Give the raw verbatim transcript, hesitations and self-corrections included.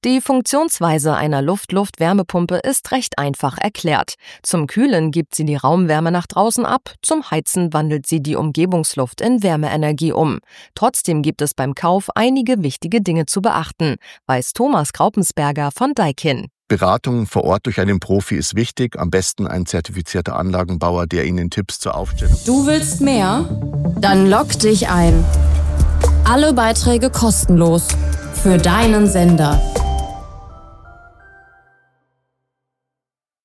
Die Funktionsweise einer Luft-Luft-Wärmepumpe ist recht einfach erklärt. Zum Kühlen gibt sie die Raumwärme nach draußen ab, zum Heizen wandelt sie die Umgebungsluft in Wärmeenergie um. Trotzdem gibt es beim Kauf einige wichtige Dinge zu beachten, weiß Thomas Graupensberger von Daikin. Beratung vor Ort durch einen Profi ist wichtig, am besten ein zertifizierter Anlagenbauer, der Ihnen Tipps zur Aufstellung... Du willst mehr? Dann logg dich ein. Alle Beiträge kostenlos. Für deinen Sender.